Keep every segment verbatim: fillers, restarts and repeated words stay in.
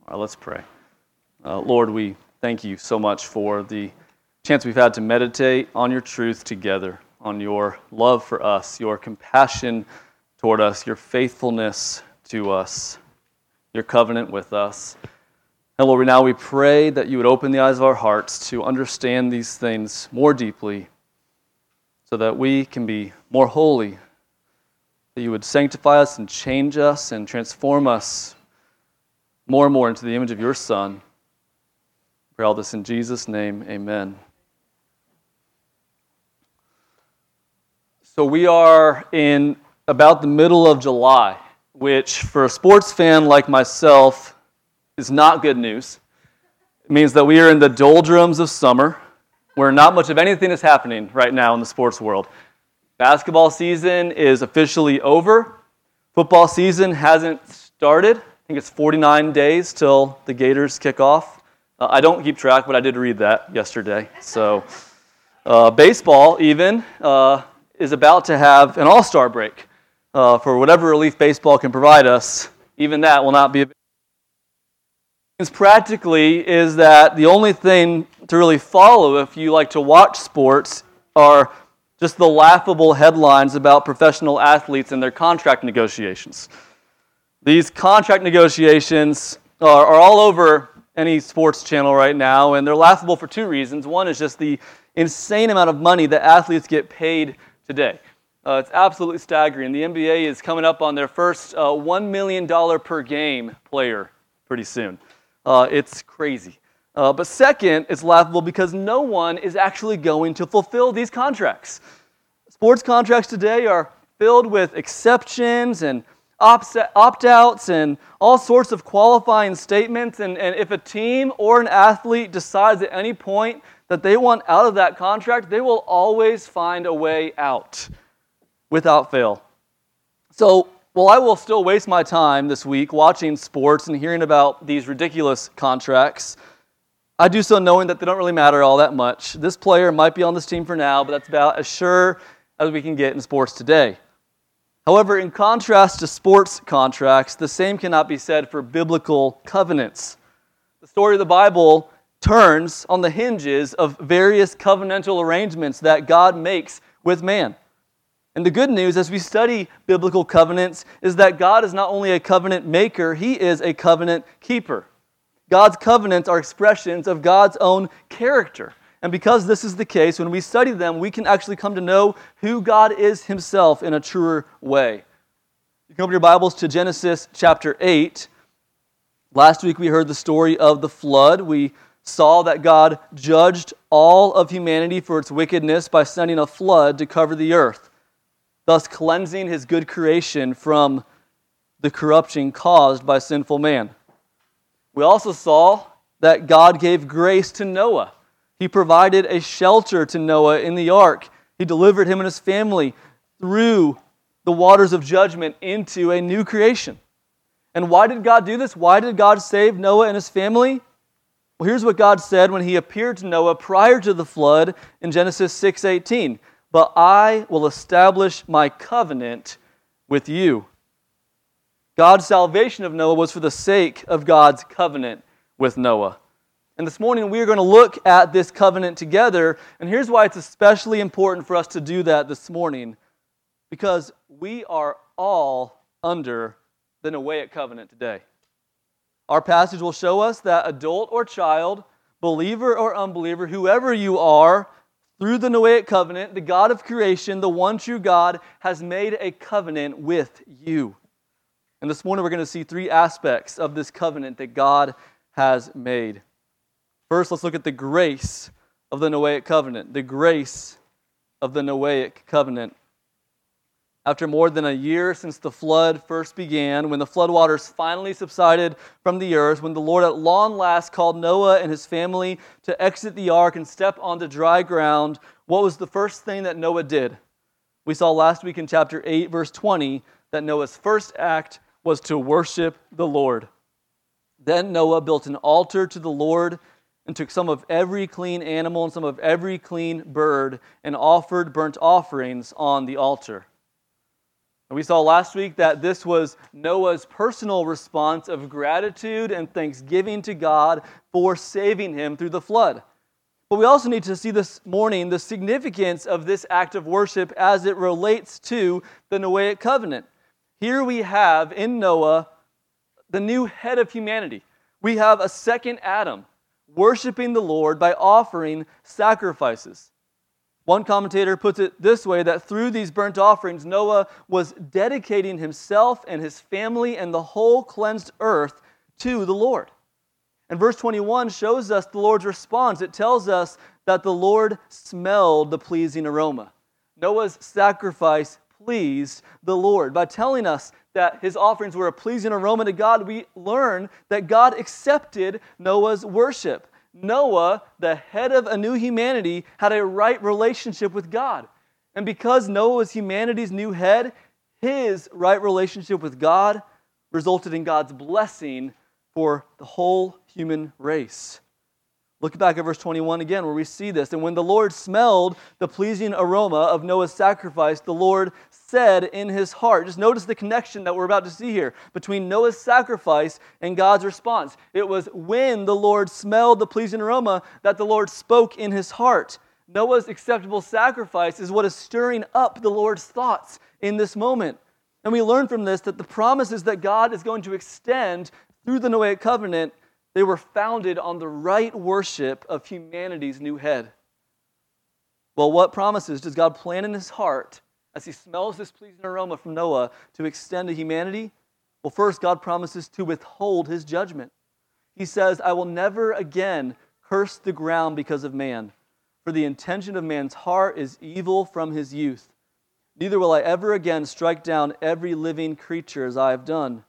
All right, let's pray. Uh, Lord, we thank you so much for the chance we've had to meditate on your truth together, on your love for us, your compassion toward us, your faithfulness to us, your covenant with us. And Lord, now we pray that you would open the eyes of our hearts to understand these things more deeply so that we can be more holy, that you would sanctify us and change us and transform us more and more into the image of your Son. We pray all this in Jesus' name, amen. So we are in about the middle of July, which for a sports fan like myself is not good news. It means that we are in the doldrums of summer, where not much of anything is happening right now in the sports world. Basketball season is officially over. Football season hasn't started. I think it's forty-nine days till the Gators kick off. Uh, I don't keep track, but I did read that yesterday. So, uh, baseball even uh, is about to have an all-star break. Uh, for whatever relief baseball can provide us, even that will not be. Practically is that the only thing to really follow if you like to watch sports are just the laughable headlines about professional athletes and their contract negotiations. These contract negotiations are, are all over any sports channel right now, and they're laughable for two reasons. One is just the insane amount of money that athletes get paid today. Uh, it's absolutely staggering. The N B A is coming up on their first uh, one million dollars per game player pretty soon. Uh, it's crazy. Uh, but second, it's laughable because no one is actually going to fulfill these contracts. Sports contracts today are filled with exceptions and opt-outs and all sorts of qualifying statements, and, and if a team or an athlete decides at any point that they want out of that contract, they will always find a way out without fail. So, while I will still waste my time this week watching sports and hearing about these ridiculous contracts, I do so knowing that they don't really matter all that much. This player might be on this team for now, but that's about as sure as we can get in sports today. However, in contrast to sports contracts, the same cannot be said for biblical covenants. The story of the Bible turns on the hinges of various covenantal arrangements that God makes with man. And the good news as we study biblical covenants is that God is not only a covenant maker, He is a covenant keeper. God's covenants are expressions of God's own character. And because this is the case, when we study them, we can actually come to know who God is Himself in a truer way. You can open your Bibles to Genesis chapter eight. Last week we heard the story of the flood. We saw that God judged all of humanity for its wickedness by sending a flood to cover the earth, thus cleansing His good creation from the corruption caused by sinful man. We also saw that God gave grace to Noah. He provided a shelter to Noah in the ark. He delivered him and his family through the waters of judgment into a new creation. And why did God do this? Why did God save Noah and his family? Well, here's what God said when He appeared to Noah prior to the flood in Genesis six eighteen. But I will establish my covenant with you. God's salvation of Noah was for the sake of God's covenant with Noah. And this morning we are going to look at this covenant together, and here's why it's especially important for us to do that this morning. Because we are all under the Noahic covenant today. Our passage will show us that adult or child, believer or unbeliever, whoever you are, through the Noahic covenant, the God of creation, the one true God, has made a covenant with you. And this morning we're going to see three aspects of this covenant that God has made. First, let's look at the grace of the Noahic covenant. The grace of the Noahic covenant. After more than a year since the flood first began, when the floodwaters finally subsided from the earth, when the Lord at long last called Noah and his family to exit the ark and step onto dry ground, what was the first thing that Noah did? We saw last week in chapter eight, verse twenty, that Noah's first act was to worship the Lord. Then Noah built an altar to the Lord and took some of every clean animal and some of every clean bird and offered burnt offerings on the altar. And we saw last week that this was Noah's personal response of gratitude and thanksgiving to God for saving him through the flood. But we also need to see this morning the significance of this act of worship as it relates to the Noahic covenant. Here we have in Noah the new head of humanity. We have a second Adam worshiping the Lord by offering sacrifices. One commentator puts it this way, that through these burnt offerings, Noah was dedicating himself and his family and the whole cleansed earth to the Lord. And verse twenty-one shows us the Lord's response. It tells us that the Lord smelled the pleasing aroma. Noah's sacrifice pleased the Lord. By telling us that his offerings were a pleasing aroma to God, we learn that God accepted Noah's worship. Noah, the head of a new humanity, had a right relationship with God. And because Noah was humanity's new head, his right relationship with God resulted in God's blessing for the whole human race. Look back at verse twenty-one again, where we see this. And when the Lord smelled the pleasing aroma of Noah's sacrifice, the Lord said in his heart. Just notice the connection that we're about to see here between Noah's sacrifice and God's response. It was when the Lord smelled the pleasing aroma that the Lord spoke in his heart. Noah's acceptable sacrifice is what is stirring up the Lord's thoughts in this moment. And we learn from this that the promises that God is going to extend through the Noahic covenant, they were founded on the right worship of humanity's new head. Well, what promises does God plan in his heart as he smells this pleasing aroma from Noah to extend to humanity? Well, first, God promises to withhold his judgment. He says, I will never again curse the ground because of man, for the intention of man's heart is evil from his youth. Neither will I ever again strike down every living creature as I have done.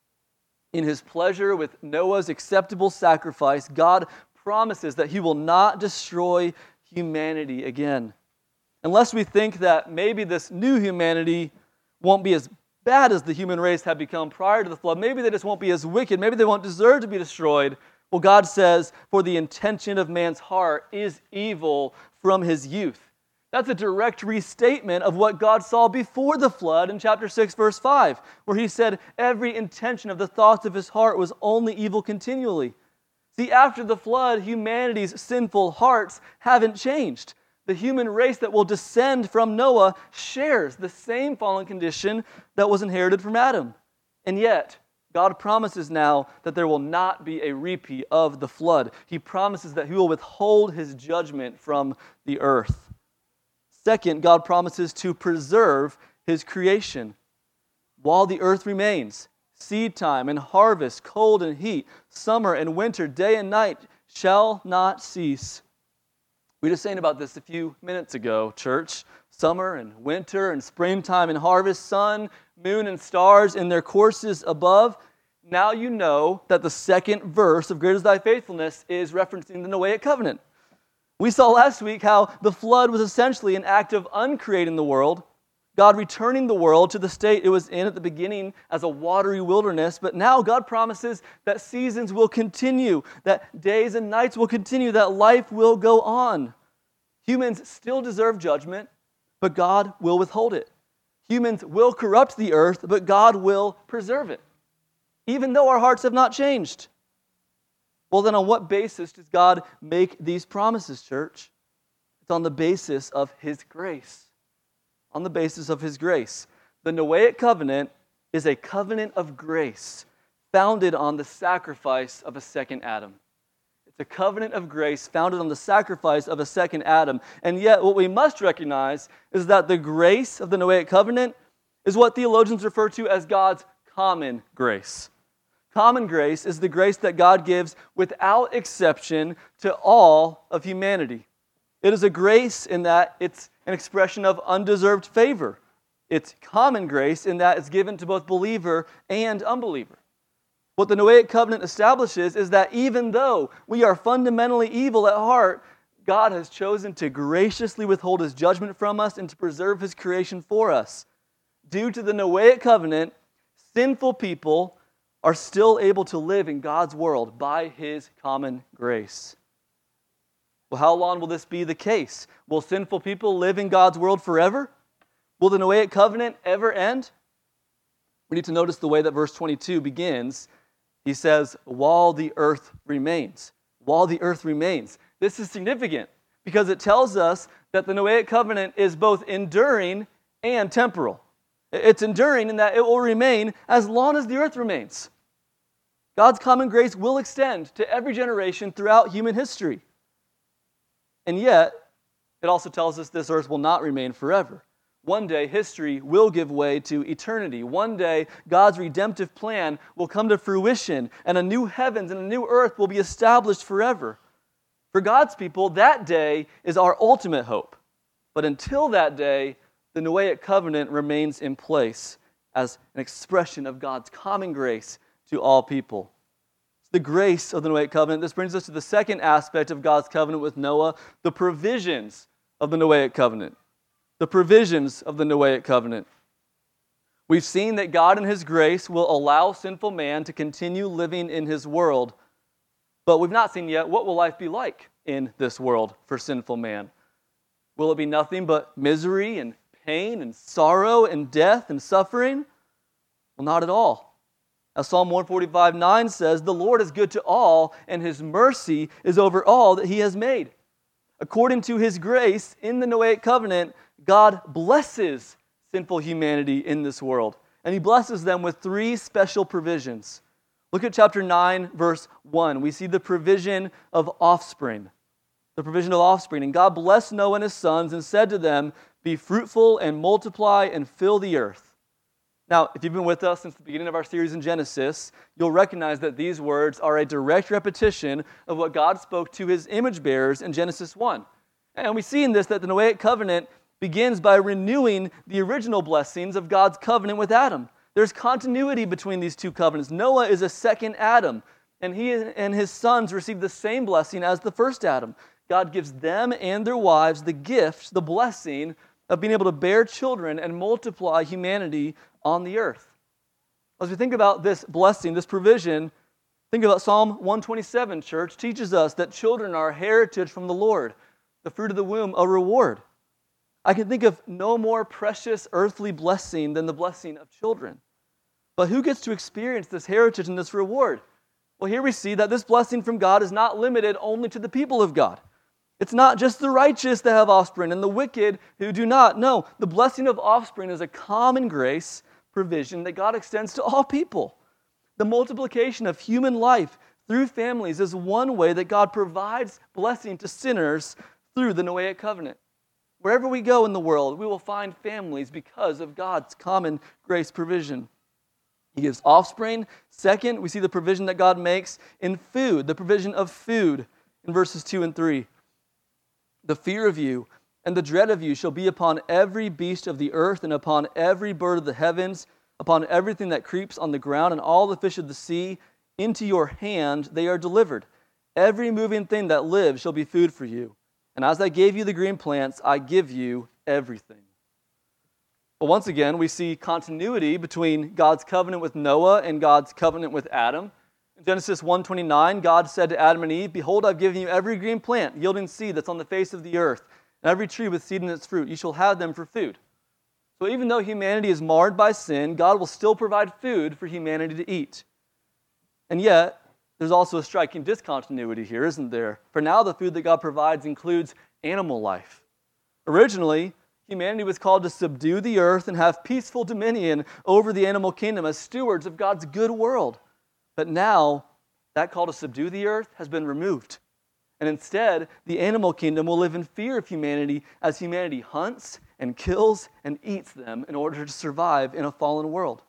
In his pleasure with Noah's acceptable sacrifice, God promises that he will not destroy humanity again. Unless we think that maybe this new humanity won't be as bad as the human race had become prior to the flood. Maybe they just won't be as wicked. Maybe they won't deserve to be destroyed. Well, God says, for the intention of man's heart is evil from his youth. That's a direct restatement of what God saw before the flood in chapter six, verse five, where he said every intention of the thoughts of his heart was only evil continually. See, after the flood, humanity's sinful hearts haven't changed. The human race that will descend from Noah shares the same fallen condition that was inherited from Adam. And yet, God promises now that there will not be a repeat of the flood. He promises that he will withhold his judgment from the earth. Second, God promises to preserve his creation. While the earth remains, seed time and harvest, cold and heat, summer and winter, day and night shall not cease. We were just saying about this a few minutes ago, church. Summer and winter and springtime and harvest, sun, moon, and stars in their courses above. Now you know that the second verse of Great is Thy Faithfulness is referencing the Noahic covenant. We saw last week how the flood was essentially an act of uncreating the world, God returning the world to the state it was in at the beginning as a watery wilderness, but now God promises that seasons will continue, that days and nights will continue, that life will go on. Humans still deserve judgment, but God will withhold it. Humans will corrupt the earth, but God will preserve it, even though our hearts have not changed. Well, then on what basis does God make these promises, church? It's on the basis of his grace. On the basis of his grace. The Noahic covenant is a covenant of grace founded on the sacrifice of a second Adam. It's a covenant of grace founded on the sacrifice of a second Adam. And yet what we must recognize is that the grace of the Noahic covenant is what theologians refer to as God's common grace. Common grace is the grace that God gives without exception to all of humanity. It is a grace in that it's an expression of undeserved favor. It's common grace in that it's given to both believer and unbeliever. What the Noahic covenant establishes is that even though we are fundamentally evil at heart, God has chosen to graciously withhold his judgment from us and to preserve his creation for us. Due to the Noahic covenant, sinful people are still able to live in God's world by his common grace. Well, how long will this be the case? Will sinful people live in God's world forever? Will the Noahic covenant ever end? We need to notice the way that verse twenty-two begins. He says, while the earth remains. While the earth remains. This is significant because it tells us that the Noahic covenant is both enduring and temporal. It's enduring in that it will remain as long as the earth remains. God's common grace will extend to every generation throughout human history. And yet, it also tells us this earth will not remain forever. One day, history will give way to eternity. One day, God's redemptive plan will come to fruition, and a new heavens and a new earth will be established forever. For God's people, that day is our ultimate hope. But until that day, the Noahic covenant remains in place as an expression of God's common grace to all people. It's the grace of the Noahic covenant. This brings us to the second aspect of God's covenant with Noah, the provisions of the Noahic covenant. The provisions of the Noahic covenant. We've seen that God in His grace will allow sinful man to continue living in his world, but we've not seen yet what will life be like in this world for sinful man. Will it be nothing but misery and pain and sorrow and death and suffering? Well, not at all. As Psalm one forty-five nine says, the Lord is good to all, and His mercy is over all that He has made. According to His grace in the Noahic covenant, God blesses sinful humanity in this world, and He blesses them with three special provisions. Look at chapter nine, verse one. We see the provision of offspring. The provision of offspring. And God blessed Noah and his sons and said to them, be fruitful and multiply and fill the earth. Now, if you've been with us since the beginning of our series in Genesis, you'll recognize that these words are a direct repetition of what God spoke to His image bearers in Genesis one. And we see in this that the Noahic covenant begins by renewing the original blessings of God's covenant with Adam. There's continuity between these two covenants. Noah is a second Adam, and he and his sons receive the same blessing as the first Adam. God gives them and their wives the gift, the blessing of being able to bear children and multiply humanity on the earth. As we think about this blessing, this provision, think about Psalm one twenty-seven, church, teaches us that children are a heritage from the Lord, the fruit of the womb, a reward. I can think of no more precious earthly blessing than the blessing of children. But who gets to experience this heritage and this reward? Well, here we see that this blessing from God is not limited only to the people of God. It's not just the righteous that have offspring and the wicked who do not. No, the blessing of offspring is a common grace provision that God extends to all people. The multiplication of human life through families is one way that God provides blessing to sinners through the Noahic covenant. Wherever we go in the world, we will find families because of God's common grace provision. He gives offspring. Second, we see the provision that God makes in food, the provision of food in verses two and three. The fear of you and the dread of you shall be upon every beast of the earth and upon every bird of the heavens, upon everything that creeps on the ground and all the fish of the sea. Into your hand they are delivered. Every moving thing that lives shall be food for you. And as I gave you the green plants, I give you everything. Well, once again, we see continuity between God's covenant with Noah and God's covenant with Adam. In Genesis one twenty-nine, God said to Adam and Eve, behold, I've given you every green plant yielding seed that's on the face of the earth, and every tree with seed in its fruit. You shall have them for food. So even though humanity is marred by sin, God will still provide food for humanity to eat. And yet, there's also a striking discontinuity here, isn't there? For now, the food that God provides includes animal life. Originally, humanity was called to subdue the earth and have peaceful dominion over the animal kingdom as stewards of God's good world. But now, that call to subdue the earth has been removed. And instead, the animal kingdom will live in fear of humanity as humanity hunts and kills and eats them in order to survive in a fallen world.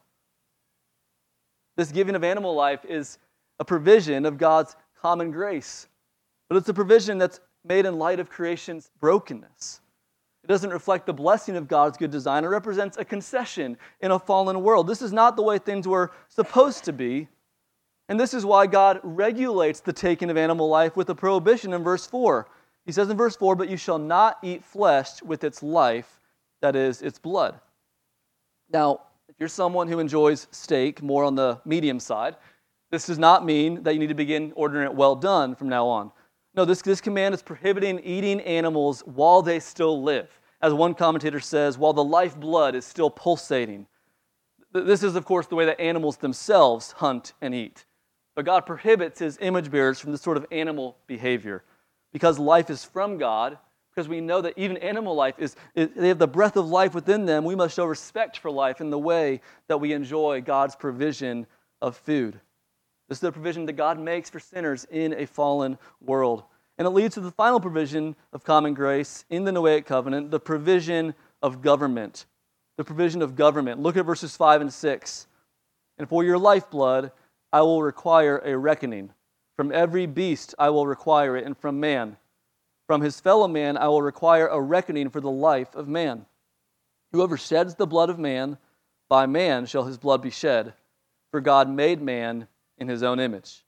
This giving of animal life is a provision of God's common grace. But it's a provision that's made in light of creation's brokenness. It doesn't reflect the blessing of God's good design. It represents a concession in a fallen world. This is not the way things were supposed to be. And this is why God regulates the taking of animal life with a prohibition in verse four. He says in verse four, but you shall not eat flesh with its life, that is, its blood. Now, if you're someone who enjoys steak more on the medium side, this does not mean that you need to begin ordering it well done from now on. No, this, this command is prohibiting eating animals while they still live. As one commentator says, while the lifeblood is still pulsating. This is, of course, the way that animals themselves hunt and eat. But God prohibits his image bearers from this sort of animal behavior. Because life is from God, because we know that even animal life is, is, they have the breath of life within them, we must show respect for life in the way that we enjoy God's provision of food. This is the provision that God makes for sinners in a fallen world. And it leads to the final provision of common grace in the Noahic covenant, the provision of government. The provision of government. Look at verses five and six. And for your lifeblood I will require a reckoning. From every beast I will require it, and from man. From his fellow man I will require a reckoning for the life of man. Whoever sheds the blood of man, by man shall his blood be shed. For God made man in his own image.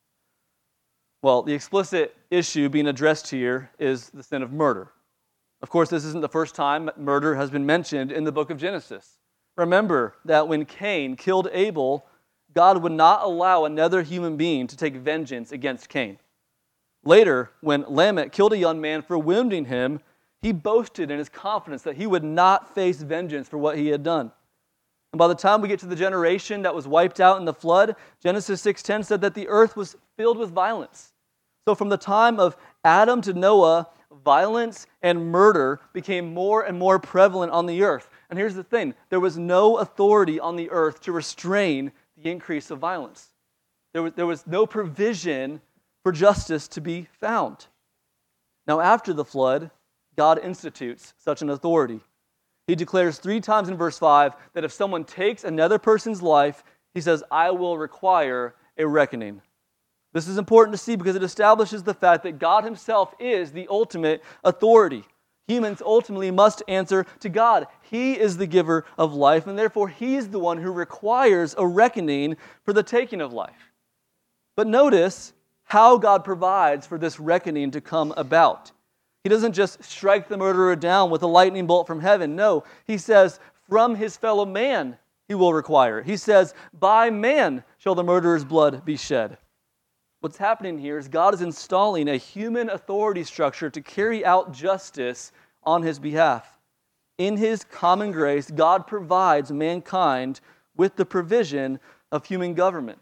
Well, the explicit issue being addressed here is the sin of murder. Of course, this isn't the first time murder has been mentioned in the book of Genesis. Remember that when Cain killed Abel, God would not allow another human being to take vengeance against Cain. Later, when Lamech killed a young man for wounding him, he boasted in his confidence that he would not face vengeance for what he had done. And by the time we get to the generation that was wiped out in the flood, Genesis six ten said that the earth was filled with violence. So from the time of Adam to Noah, violence and murder became more and more prevalent on the earth. And here's the thing, there was no authority on the earth to restrain the increase of violence. There was, there was no provision for justice to be found. Now after the flood, God institutes such an authority. He declares three times in verse five that if someone takes another person's life, he says, I will require a reckoning. This is important to see because it establishes the fact that God himself is the ultimate authority. Humans ultimately must answer to God. He is the giver of life, and therefore he is the one who requires a reckoning for the taking of life. But notice how God provides for this reckoning to come about. He doesn't just strike the murderer down with a lightning bolt from heaven. No, he says, from his fellow man he will require it. He says, by man shall the murderer's blood be shed. What's happening here is God is installing a human authority structure to carry out justice on his behalf. In his common grace, God provides mankind with the provision of human government.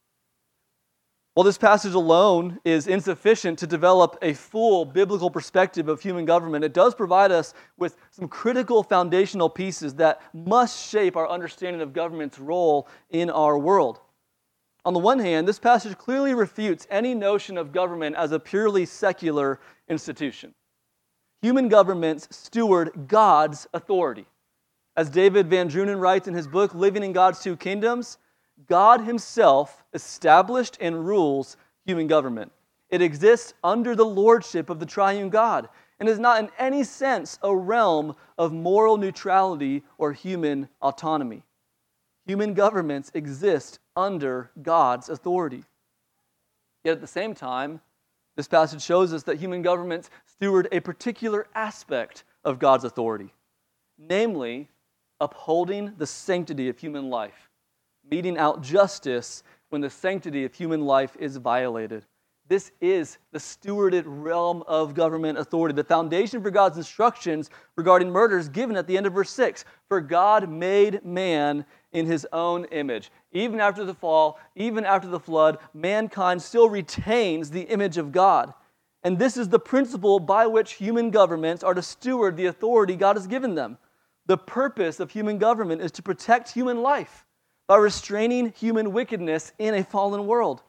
While this passage alone is insufficient to develop a full biblical perspective of human government, it does provide us with some critical foundational pieces that must shape our understanding of government's role in our world. On the one hand, this passage clearly refutes any notion of government as a purely secular institution. Human governments steward God's authority. As David Van Drunen writes in his book, Living in God's Two Kingdoms, God himself established and rules human government. It exists under the lordship of the triune God and is not in any sense a realm of moral neutrality or human autonomy. Human governments exist under God's authority. Yet at the same time, this passage shows us that human governments steward a particular aspect of God's authority, namely, upholding the sanctity of human life, meting out justice when the sanctity of human life is violated. This is the stewarded realm of government authority. The foundation for God's instructions regarding murder is given at the end of verse six. For God made man in his own image. Even after the fall, even after the flood, mankind still retains the image of God. And this is the principle by which human governments are to steward the authority God has given them. The purpose of human government is to protect human life by restraining human wickedness in a fallen world.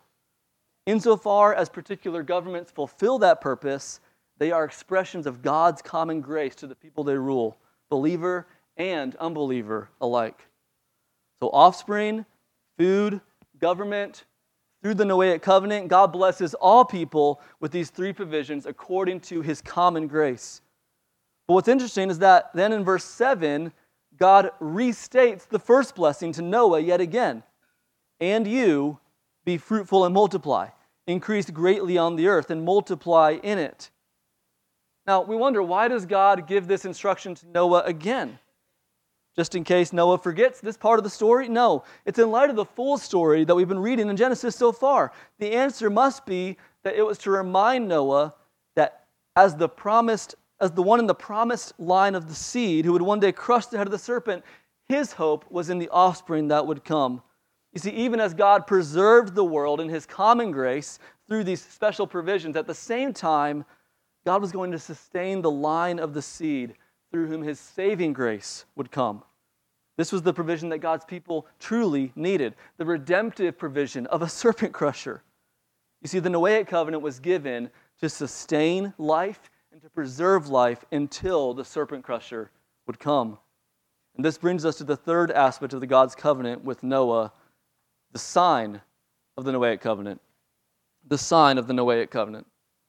Insofar as particular governments fulfill that purpose, they are expressions of God's common grace to the people they rule, believer and unbeliever alike. So offspring, food, government, through the Noahic covenant, God blesses all people with these three provisions according to his common grace. But what's interesting is that then in verse seven, God restates the first blessing to Noah yet again. And you be fruitful and multiply, increase greatly on the earth and multiply in it. Now, we wonder, why does God give this instruction to Noah again? Just in case Noah forgets this part of the story? No, it's in light of the full story that we've been reading in Genesis so far. The answer must be that it was to remind Noah that as the promised, as the one in the promised line of the seed who would one day crush the head of the serpent, his hope was in the offspring that would come. You see, even as God preserved the world in his common grace through these special provisions, at the same time, God was going to sustain the line of the seed through whom his saving grace would come. This was the provision that God's people truly needed, the redemptive provision of a serpent crusher. You see, the Noahic covenant was given to sustain life and to preserve life until the serpent crusher would come. And this brings us to the third aspect of the God's covenant with Noah, the sign of the Noahic covenant. The sign of the Noahic covenant.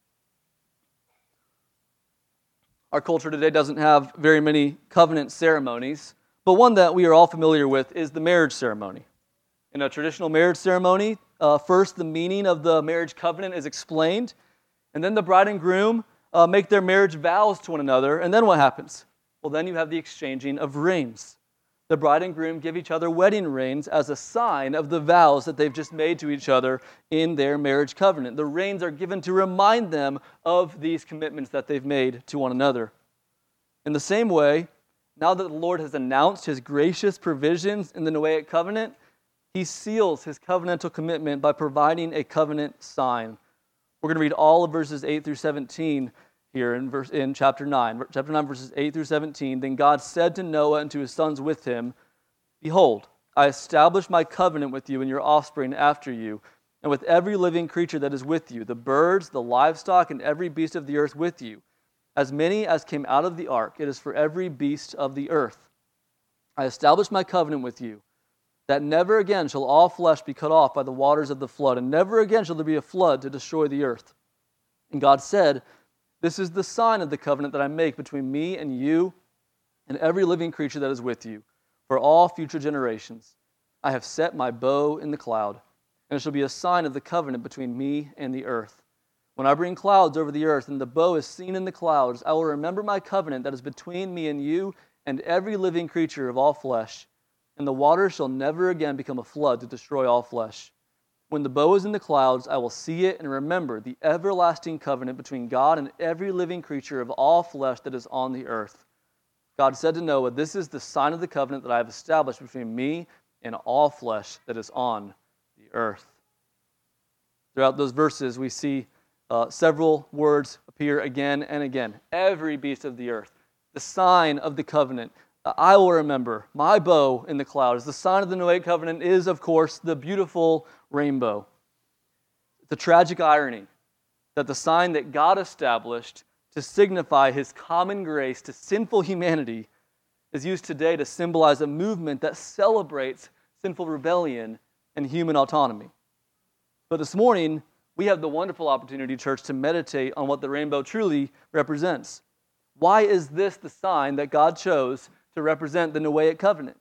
Our culture today doesn't have very many covenant ceremonies, but one that we are all familiar with is the marriage ceremony. In a traditional marriage ceremony, uh, first the meaning of the marriage covenant is explained, and then the bride and groom uh, make their marriage vows to one another, and then what happens? Well, then you have the exchanging of rings. The bride and groom give each other wedding rings as a sign of the vows that they've just made to each other in their marriage covenant. The rings are given to remind them of these commitments that they've made to one another. In the same way, now that the Lord has announced his gracious provisions in the Noahic covenant, he seals his covenantal commitment by providing a covenant sign. We're going to read all of verses eight through seventeen here in, verse, in chapter nine. Chapter nine, verses eight through seventeen. Then God said to Noah and to his sons with him, "Behold, I establish my covenant with you and your offspring after you, and with every living creature that is with you, the birds, the livestock, and every beast of the earth with you. As many as came out of the ark, it is for every beast of the earth. I establish my covenant with you, that never again shall all flesh be cut off by the waters of the flood, and never again shall there be a flood to destroy the earth." And God said, "This is the sign of the covenant that I make between me and you and every living creature that is with you, for all future generations. I have set my bow in the cloud, and it shall be a sign of the covenant between me and the earth. When I bring clouds over the earth, and the bow is seen in the clouds, I will remember my covenant that is between me and you and every living creature of all flesh. And the waters shall never again become a flood to destroy all flesh. When the bow is in the clouds, I will see it and remember the everlasting covenant between God and every living creature of all flesh that is on the earth." God said to Noah, "This is the sign of the covenant that I have established between me and all flesh that is on the earth." Throughout those verses, we see uh, several words appear again and again. Every beast of the earth, the sign of the covenant. I will remember my bow in the clouds. The sign of the Noahic covenant is, of course, the beautiful rainbow. It's a tragic irony that the sign that God established to signify his common grace to sinful humanity is used today to symbolize a movement that celebrates sinful rebellion and human autonomy. But this morning, we have the wonderful opportunity, church, to meditate on what the rainbow truly represents. Why is this the sign that God chose to represent the Noahic covenant?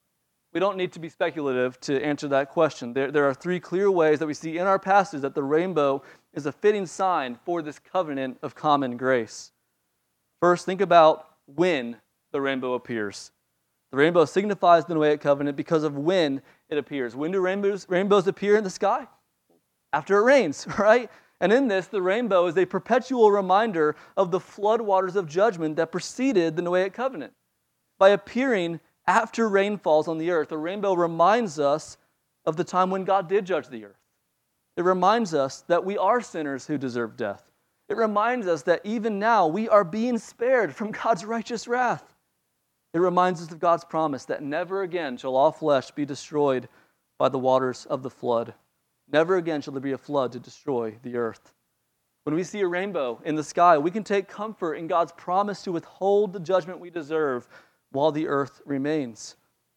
We don't need to be speculative to answer that question. There, there are three clear ways that we see in our passage that the rainbow is a fitting sign for this covenant of common grace. First, think about when the rainbow appears. The rainbow signifies the Noahic covenant because of when it appears. When do rainbows, rainbows appear in the sky? After it rains, right? And in this, the rainbow is a perpetual reminder of the floodwaters of judgment that preceded the Noahic covenant. By appearing after rain falls on the earth, the rainbow reminds us of the time when God did judge the earth. It reminds us that we are sinners who deserve death. It reminds us that even now we are being spared from God's righteous wrath. It reminds us of God's promise that never again shall all flesh be destroyed by the waters of the flood. Never again shall there be a flood to destroy the earth. When we see a rainbow in the sky, we can take comfort in God's promise to withhold the judgment we deserve while the earth remains.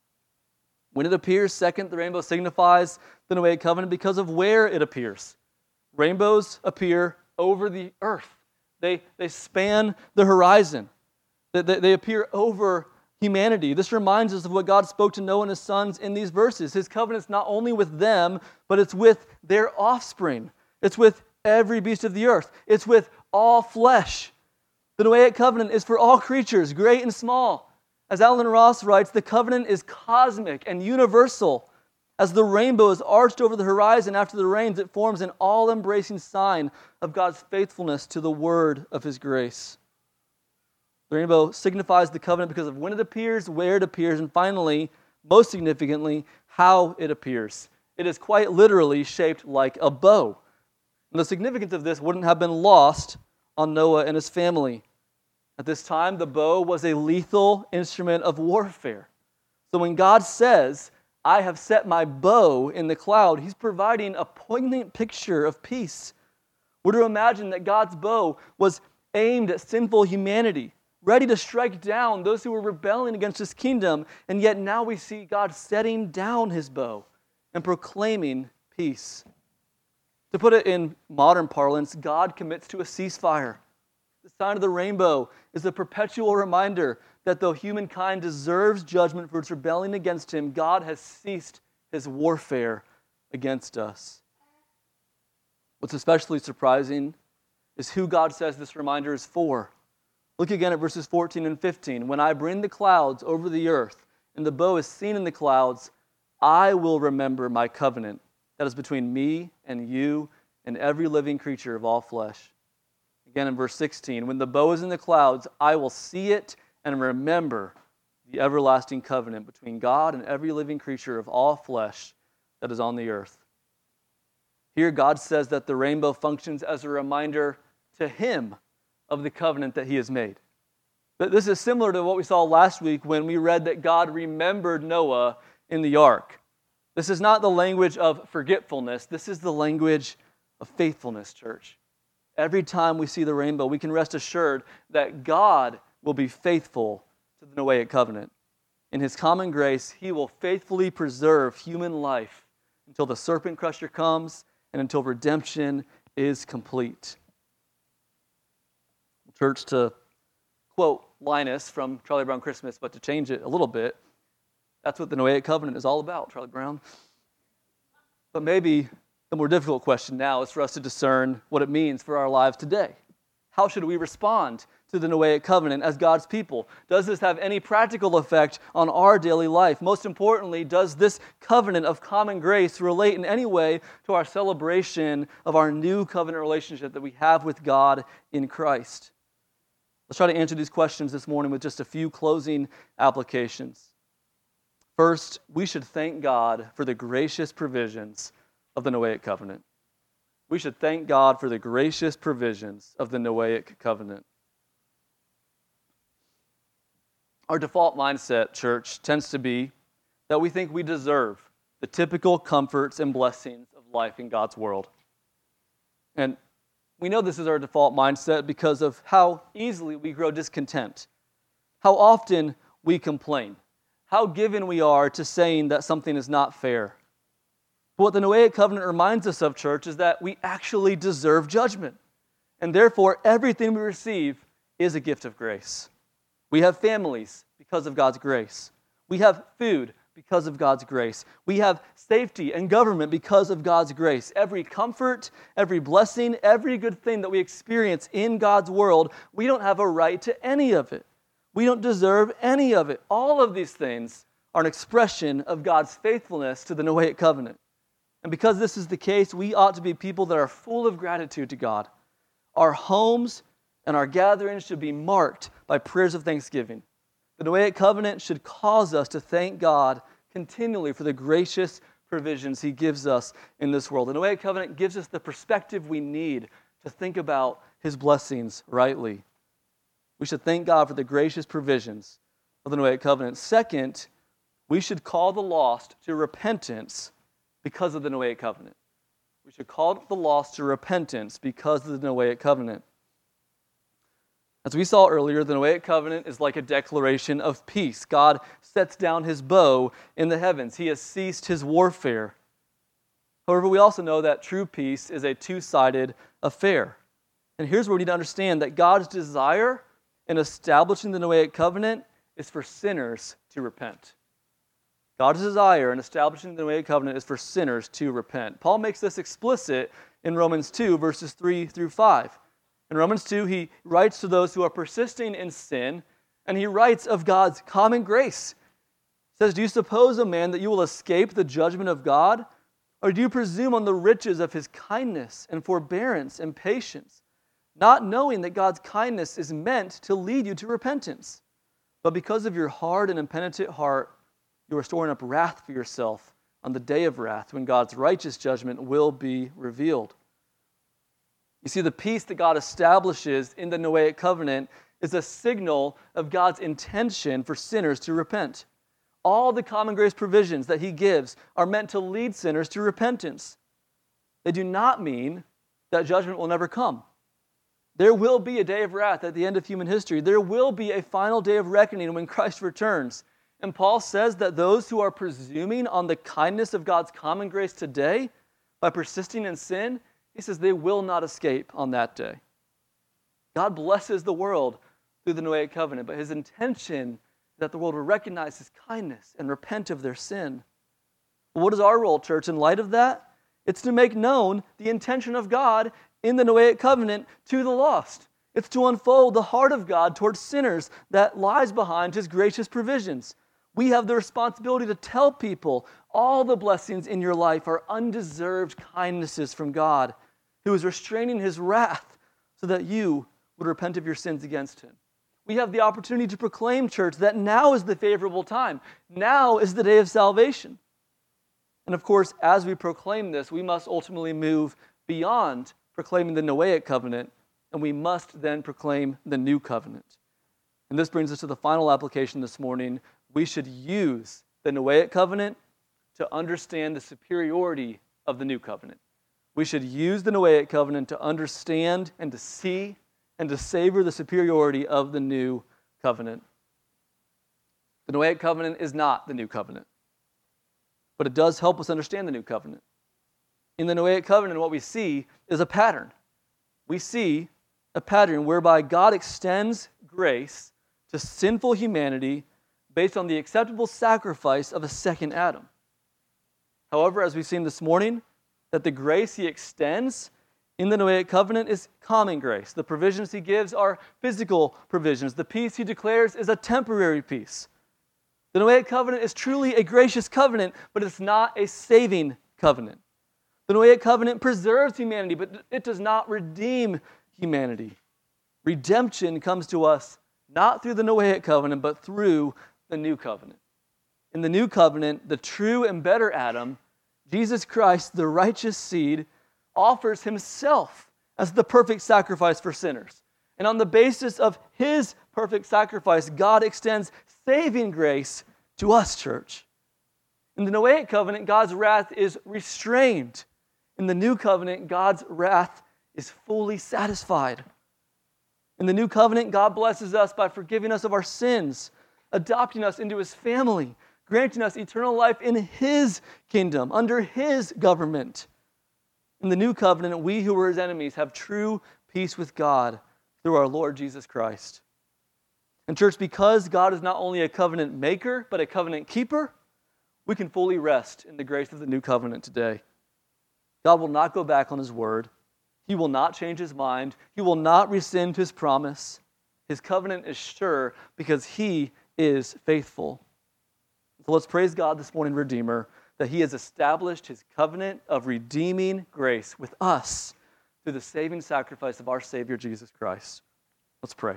When it appears, second, the rainbow signifies the Noahic covenant because of where it appears. Rainbows appear over the earth. They, they span the horizon. They, they, they appear over humanity. This reminds us of what God spoke to Noah and his sons in these verses. His covenant's not only with them, but it's with their offspring. It's with every beast of the earth. It's with all flesh. The Noahic covenant is for all creatures, great and small. As Alan Ross writes, the covenant is cosmic and universal. As the rainbow is arched over the horizon after the rains, it forms an all-embracing sign of God's faithfulness to the word of his grace. The rainbow signifies the covenant because of when it appears, where it appears, and finally, most significantly, how it appears. It is quite literally shaped like a bow. And the significance of this wouldn't have been lost on Noah and his family. At this time, the bow was a lethal instrument of warfare. So when God says, I have set my bow in the cloud, he's providing a poignant picture of peace. We're to imagine that God's bow was aimed at sinful humanity, ready to strike down those who were rebelling against his kingdom, and yet now we see God setting down his bow and proclaiming peace. To put it in modern parlance, God commits to a ceasefire. The sign of the rainbow is a perpetual reminder that though humankind deserves judgment for its rebelling against him, God has ceased his warfare against us. What's especially surprising is who God says this reminder is for. Look again at verses fourteen and fifteen. When I bring the clouds over the earth, and the bow is seen in the clouds, I will remember my covenant that is between me and you and every living creature of all flesh. Again in verse sixteen, when the bow is in the clouds, I will see it and remember the everlasting covenant between God and every living creature of all flesh that is on the earth. Here God says that the rainbow functions as a reminder to him of the covenant that he has made. But this is similar to what we saw last week when we read that God remembered Noah in the ark. This is not the language of forgetfulness. This is the language of faithfulness, church. Every time we see the rainbow, we can rest assured that God will be faithful to the Noahic covenant. In his common grace, he will faithfully preserve human life until the serpent crusher comes and until redemption is complete. Church, to quote Linus from Charlie Brown Christmas, but to change it a little bit, that's what the Noahic covenant is all about, Charlie Brown. But maybe the more difficult question now is for us to discern what it means for our lives today. How should we respond to the Noahic covenant as God's people? Does this have any practical effect on our daily life? Most importantly, does this covenant of common grace relate in any way to our celebration of our new covenant relationship that we have with God in Christ? Let's try to answer these questions this morning with just a few closing applications. First, we should thank God for the gracious provisions of the Noahic covenant. We should thank God for the gracious provisions of the Noahic covenant. Our default mindset, church, tends to be that we think we deserve the typical comforts and blessings of life in God's world. And we know this is our default mindset because of how easily we grow discontent, how often we complain, how given we are to saying that something is not fair. But what the Noahic covenant reminds us of, church, is that we actually deserve judgment. And therefore, everything we receive is a gift of grace. We have families because of God's grace. We have food because of God's grace. We have safety and government because of God's grace. Every comfort, every blessing, every good thing that we experience in God's world, we don't have a right to any of it. We don't deserve any of it. All of these things are an expression of God's faithfulness to the Noahic covenant. And because this is the case, we ought to be people that are full of gratitude to God. Our homes and our gatherings should be marked by prayers of thanksgiving. The Noahic covenant should cause us to thank God continually for the gracious provisions he gives us in this world. The Noahic covenant gives us the perspective we need to think about his blessings rightly. We should thank God for the gracious provisions of the Noahic covenant. Second, we should call the lost to repentance because of the Noahic covenant. We should call the lost to repentance because of the Noahic covenant. As we saw earlier, the Noahic covenant is like a declaration of peace. God sets down his bow in the heavens. He has ceased his warfare. However, we also know that true peace is a two-sided affair. And here's where we need to understand that God's desire in establishing the Noahic covenant is for sinners to repent. God's desire in establishing the Noahic covenant is for sinners to repent. Paul makes this explicit in Romans two, verses three through five. In Romans two, he writes to those who are persisting in sin, and he writes of God's common grace. He says, "Do you suppose, O man, that you will escape the judgment of God? Or do you presume on the riches of his kindness and forbearance and patience, not knowing that God's kindness is meant to lead you to repentance. But because of your hard and impenitent heart, you are storing up wrath for yourself on the day of wrath, when God's righteous judgment will be revealed. You see, the peace that God establishes in the Noahic covenant is a signal of God's intention for sinners to repent. All the common grace provisions that he gives are meant to lead sinners to repentance. They do not mean that judgment will never come. There will be a day of wrath at the end of human history. There will be a final day of reckoning when Christ returns. And Paul says that those who are presuming on the kindness of God's common grace today by persisting in sin, he says they will not escape on that day. God blesses the world through the Noahic covenant, but his intention is that the world will recognize his kindness and repent of their sin. Well, what is our role, church, in light of that? It's to make known the intention of God in the Noahic covenant to the lost. It's to unfold the heart of God towards sinners that lies behind his gracious provisions. We have the responsibility to tell people all the blessings in your life are undeserved kindnesses from God, who is restraining his wrath so that you would repent of your sins against him. We have the opportunity to proclaim, church, that now is the favorable time. Now is the day of salvation. And of course, as we proclaim this, we must ultimately move beyond proclaiming the Noahic covenant, and we must then proclaim the new covenant. And this brings us to the final application this morning. We should use the Noahic covenant to understand the superiority of the new covenant. We should use the Noahic covenant to understand and to see and to savor the superiority of the new covenant. The Noahic covenant is not the new covenant, but it does help us understand the new covenant. In the Noahic covenant, what we see is a pattern. We see a pattern whereby God extends grace to sinful humanity based on the acceptable sacrifice of a second Adam. However, as we've seen this morning, that the grace he extends in the Noahic covenant is common grace. The provisions he gives are physical provisions. The peace he declares is a temporary peace. The Noahic covenant is truly a gracious covenant, but it's not a saving covenant. The Noahic covenant preserves humanity, but it does not redeem humanity. Redemption comes to us not through the Noahic covenant, but through the new covenant. In the new covenant, the true and better Adam, Jesus Christ, the righteous seed, offers himself as the perfect sacrifice for sinners. And on the basis of his perfect sacrifice, God extends saving grace to us, church. In the Noahic covenant, God's wrath is restrained. In the new covenant, God's wrath is fully satisfied. In the new covenant, God blesses us by forgiving us of our sins, adopting us into his family, granting us eternal life in his kingdom, under his government. In the new covenant, we who were his enemies have true peace with God through our Lord Jesus Christ. And church, because God is not only a covenant maker, but a covenant keeper, we can fully rest in the grace of the new covenant today. God will not go back on his word. He will not change his mind. He will not rescind his promise. His covenant is sure because he is faithful. So let's praise God this morning, Redeemer, that he has established his covenant of redeeming grace with us through the saving sacrifice of our Savior, Jesus Christ. Let's pray.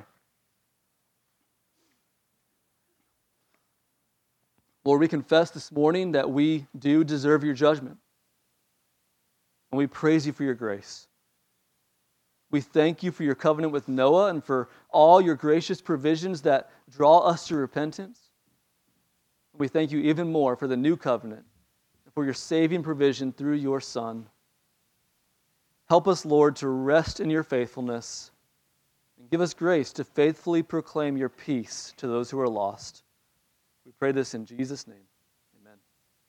Lord, we confess this morning that we do deserve your judgment. And we praise you for your grace. We thank you for your covenant with Noah and for all your gracious provisions that draw us to repentance. We thank you even more for the new covenant and for your saving provision through your Son. Help us, Lord, to rest in your faithfulness and give us grace to faithfully proclaim your peace to those who are lost. We pray this in Jesus' name.